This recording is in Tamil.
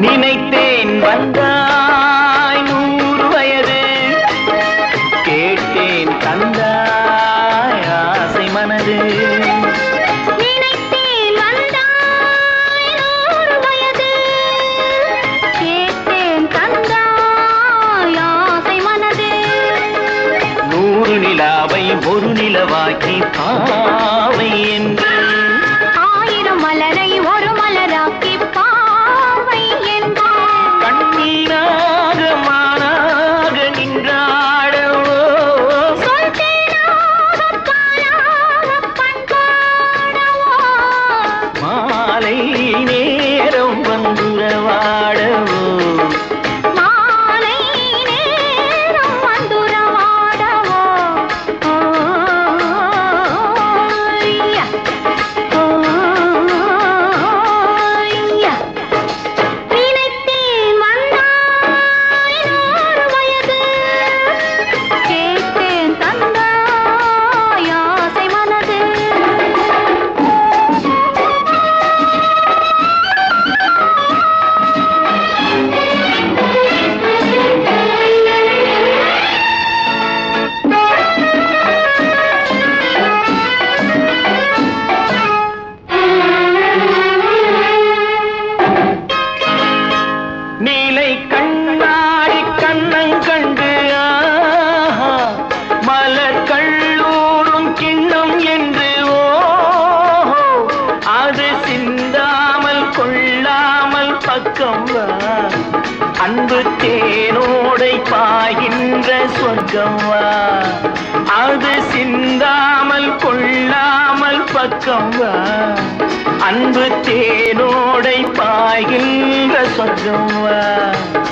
நினைத்தேன் வந்தாய் 100 வயது, கேட்டேன் தந்தாய் ஆசை மனது. நினைத்தேன் வந்தாய் 100 வயது, கேட்டேன் தந்தாய் ஆசை மனது. 100 நிலாவை ஒரு நிலவாக்கி பாவை என்று, 1000 மலரை ஒரு மலராக்கி பாவை என்று. கண்ணீராக மானாக நின்றாடவோ, சொல் தேனாக பாலாக பண்பாடவோ, மாலை நேரம் வந்துறவாடவோ, மாலை நேரம் வந்துறவாடவோ. ஓய்யா, ஓய்யா. நினைத்தேன் வந்தாய் 100 வயது, கேட்டேன் தந்தாய் ஆசை மனது. நீலை கண்ணாடி கண்ணங்கண்டு, ஆஹா, மலர் கள்ளூரும் கிண்ணம் என்று, ஓஹோ, அது சிந்தாமல் கொள்ளாமல் பக்கம் வா, அன்பு தேனோடை பாய்கின்ற சொர்க்கம் வா, அது சிந்தாமல் கொள்ளாமல் பக்கம் வா, அன்பு தேனோடை பாய்கின்ற சொர்க்கம் வா.